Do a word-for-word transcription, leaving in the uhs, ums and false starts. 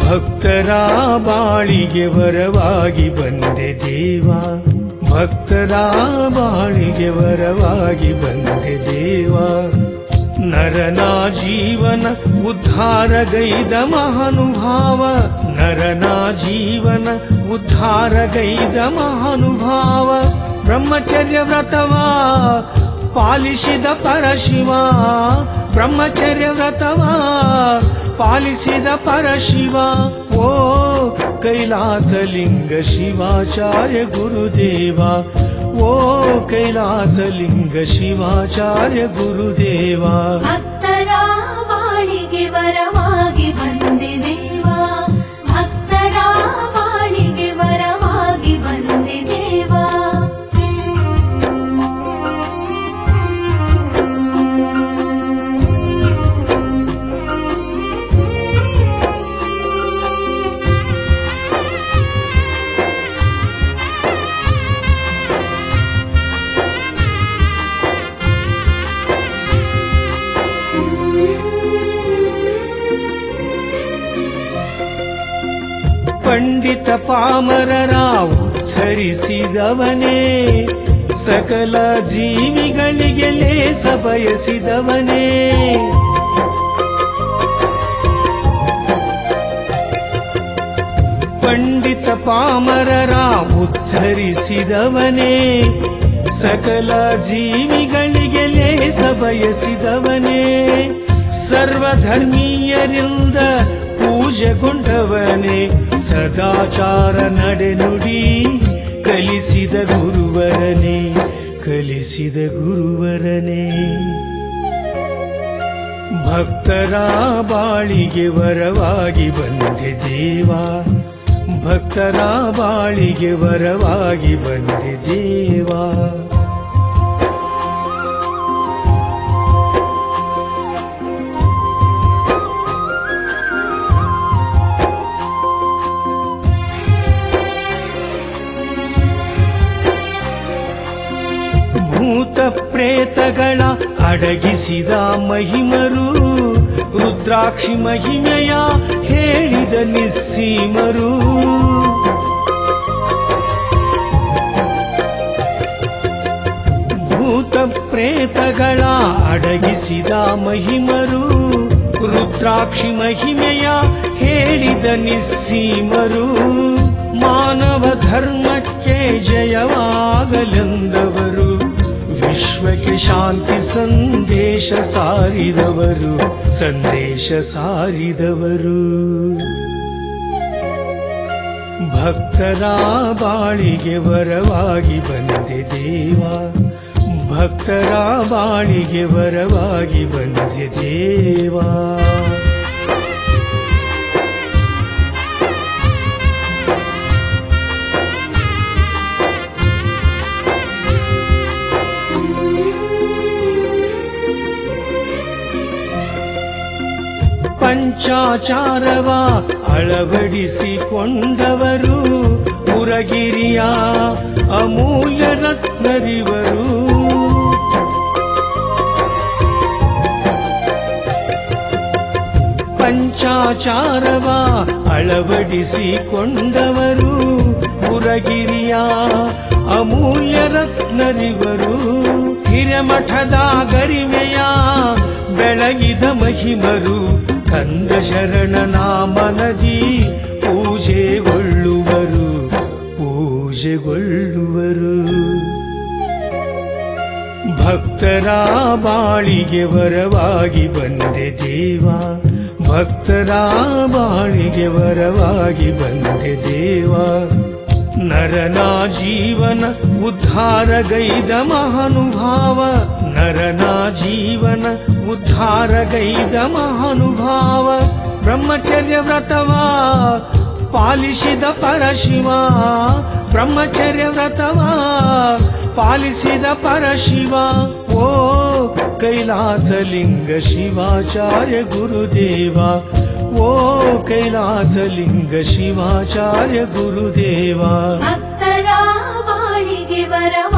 ಭಕ್ತರ ಬಾಳಿಗೆ ವರವಾಗಿ ಬಂದೆ ದೇವ, ಭಕ್ತರ ಬಾಳಿಗೆ ವರವಾಗಿ ಬಂದೆ ದೇವ. ನರನ ಜೀವನ ಉದ್ಧಾರಗೈದ ಮಹಾನುಭಾವ, ನರನ ಜೀವನ ಉದ್ಧಾರಗೈದ ಮಹಾನುಭಾವ. ಬ್ರಹ್ಮಚರ್ಯ ವ್ರತವ ಪಾಲಿಸಿದ ಪರಶಿವ, ಬ್ರಹ್ಮಚರ್ಯ ವ್ರತವ ಪಾಲಿಸಿದ ಪರಶಿವ. ಓ ಕೈಲಾಸಲಿಂಗ ಶಿವಾಚಾರ್ಯ ಗುರುದೇವ, ಓ ಕೈಲಾಸಲಿಂಗ ಶಿವಾಚಾರ್ಯ ಗುರುದೇವ. ಭಕ್ತರ ಬಾಳಿಗೆ ವರವಾಗಿ ಬಂದೆ ದೇವ, ಭಕ್ತರ ಬಾಳಿಗೆ ವರವಾಗಿ ಬಂದೆ ದೇವ. ಪಂಡಿತ ಪಾಮರರ ಉದ್ಧರಿಸಿದವನೇ, ಸಕಲ ಜೀವಿಗಳಿಗೆ ಲೇಸ ಬಯಸಿದವನೇ. ಪಂಡಿತ ಪಾಮರರ ಉದ್ಧರಿಸಿದವನೇ, ಸಕಲ ಜೀವಿಗಳಿಗೆ ಲೇಸ ಬಯಸಿದವನೇ. ಸರ್ವಧರ್ಮೀಯರಿಂದ ಪೂಜೆಗೊಂಡವನೇ, ಸದಾಚಾರ ನಡೆನುಡಿ ಕಲಿಸಿದ ಗುರುವರನೇ, ಕಲಿಸಿದ ಗುರುವರನೇ. ಭಕ್ತರ ಬಾಳಿಗೆ ವರವಾಗಿ ಬಂದೆ ದೇವ, ಭಕ್ತರ ಬಾಳಿಗೆ ವರವಾಗಿ ಬಂದೆ ದೇವ. ಭೂತ ಪ್ರೇತಗಳ ಅಡಗಿಸಿದ ಮಹಿಮರು, ರುದ್ರಾಕ್ಷಿ ಮಹಿಮೆಯ ಹೇಳಿದ ನಿಸ್ಸೀಮರು. ಭೂತ ಪ್ರೇತಗಳ ಅಡಗಿಸಿದ ಮಹಿಮರು, ರುದ್ರಾಕ್ಷಿ ಮಹಿಮೆಯ ಹೇಳಿದ ನಿಸ್ಸೀಮರು. ಮಾನವ ಧರ್ಮಕ್ಕೆ ಜಯವಾಗಲೆಂದವರು, ವಿಶ್ವಕ್ಕೆ ಶಾಂತಿ ಸಂದೇಶ ಸಾರಿದವರು, ಸಂದೇಶ ಸಾರಿದವರು. ಭಕ್ತರ ಬಾಳಿಗೆ ವರವಾಗಿ ಬಂದೆ ದೇವ, ಭಕ್ತರ ಬಾಳಿಗೆ ವರವಾಗಿ ಬಂದೆ ದೇವ. ಪಂಚಾಚಾರವ ಅಳವಡಿಸಿಕೊಂಡವರು, ಪುರಗಿರಿಯ ಅಮೂಲ್ಯ ರತ್ನರಿವರು. ಪಂಚಾಚಾರವ ಅಳವಡಿಸಿಕೊಂಡವರು, ಪುರಗಿರಿಯ ಅಮೂಲ್ಯ ರತ್ನರಿವರು. ಹಿರೇಮಠದ ಗರಿಮೆಯ ಬೆಳಗಿದ ಮಹಿಮರು, ಕಂದ ಶರಣನ ಮನದಿ ಪೂಜೆಗೊಳ್ಳುವರು, ಪೂಜೆಗೊಳ್ಳುವರು. ಭಕ್ತರ ಬಾಳಿಗೆ ವರವಾಗಿ ಬಂದೆ ದೇವ, ಭಕ್ತರ ಬಾಳಿಗೆ ವರವಾಗಿ ಬಂದೆ ದೇವ. ನರನ ಜೀವನ ಉದ್ಧಾರಗೈದ ಮಹಾನುಭಾವ, ನರನ ಜೀವನ ಉದ್ಧಾರಗೈದ ಮಹಾನುಭಾವ. ಬ್ರಹ್ಮಚರ್ಯ ವ್ರತವ ಪಾಲಿಸಿದ ಪರಶಿವ, ಬ್ರಹ್ಮಚರ್ಯ ವ್ರತವ ಪಾಲಿಸಿದ ಪರಶಿವ. ಓ ಕೈಲಾಸಲಿಂಗ ಶಿವಾಚಾರ್ಯ ಗುರುದೇವ, ಓ ಕೈಲಾಸಲಿಂಗ ಶಿವಾಚಾರ್ಯ ಗುರುದೇವ. ಭಕ್ತರ ಬಾಳಿಗೆ ವರ